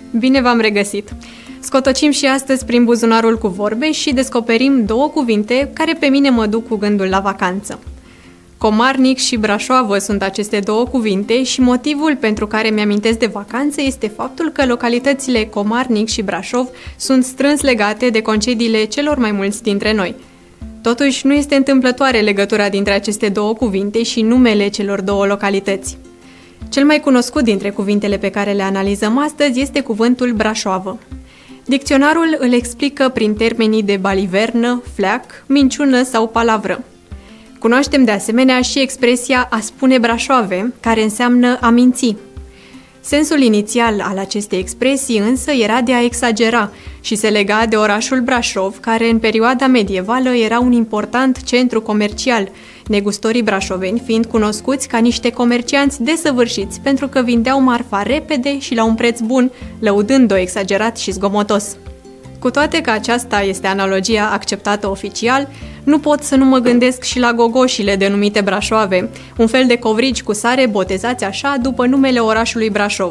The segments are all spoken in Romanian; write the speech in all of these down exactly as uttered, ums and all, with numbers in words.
Bine v-am regăsit! Scotocim și astăzi prin buzunarul cu vorbe și descoperim două cuvinte care pe mine mă duc cu gândul la vacanță. Comarnic și Brașoavă sunt aceste două cuvinte și motivul pentru care mi-amintesc de vacanță este faptul că localitățile Comarnic și Brașov sunt strâns legate de concediile celor mai mulți dintre noi. Totuși, nu este întâmplătoare legătura dintre aceste două cuvinte și numele celor două localități. Cel mai cunoscut dintre cuvintele pe care le analizăm astăzi este cuvântul Brașoavă. Dicționarul îl explică prin termenii de balivernă, fleac, minciună sau palavră. Cunoaștem de asemenea și expresia a spune Brașoave, care înseamnă a minți. Sensul inițial al acestei expresii însă era de a exagera și se lega de orașul Brașov, care în perioada medievală era un important centru comercial, negustorii brașoveni fiind cunoscuți ca niște comercianți desăvârșiți pentru că vindeau marfa repede și la un preț bun, lăudând-o exagerat și zgomotos. Cu toate că aceasta este analogia acceptată oficial, nu pot să nu mă gândesc și la gogoșile denumite Brașoave, un fel de covrigi cu sare botezați așa după numele orașului Brașov.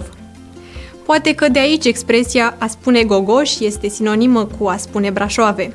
Poate că de aici expresia a spune gogoș este sinonimă cu a spune Brașoave.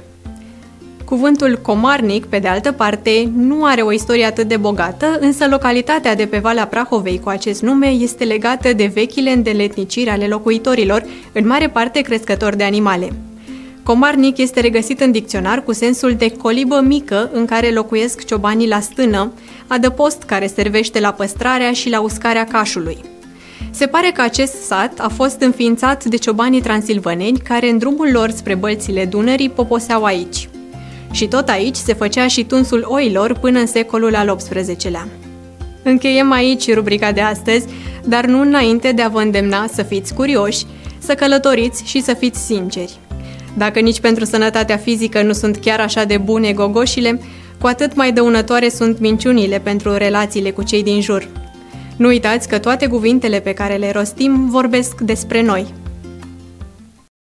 Cuvântul Comarnic, pe de altă parte, nu are o istorie atât de bogată, însă localitatea de pe Valea Prahovei cu acest nume este legată de vechile îndeletniciri ale locuitorilor, în mare parte crescători de animale. Comarnic este regăsit în dicționar cu sensul de colibă mică în care locuiesc ciobanii la stână, adăpost care servește la păstrarea și la uscarea cașului. Se pare că acest sat a fost înființat de ciobanii transilvaneni care în drumul lor spre bălțile Dunării poposeau aici. Și tot aici se făcea și tunsul oilor până în secolul al optsprezecelea. Încheiem aici rubrica de astăzi, dar nu înainte de a vă îndemna să fiți curioși, să călătoriți și să fiți sinceri. Dacă nici pentru sănătatea fizică nu sunt chiar așa de bune gogoșile, cu atât mai dăunătoare sunt minciunile pentru relațiile cu cei din jur. Nu uitați că toate cuvintele pe care le rostim vorbesc despre noi.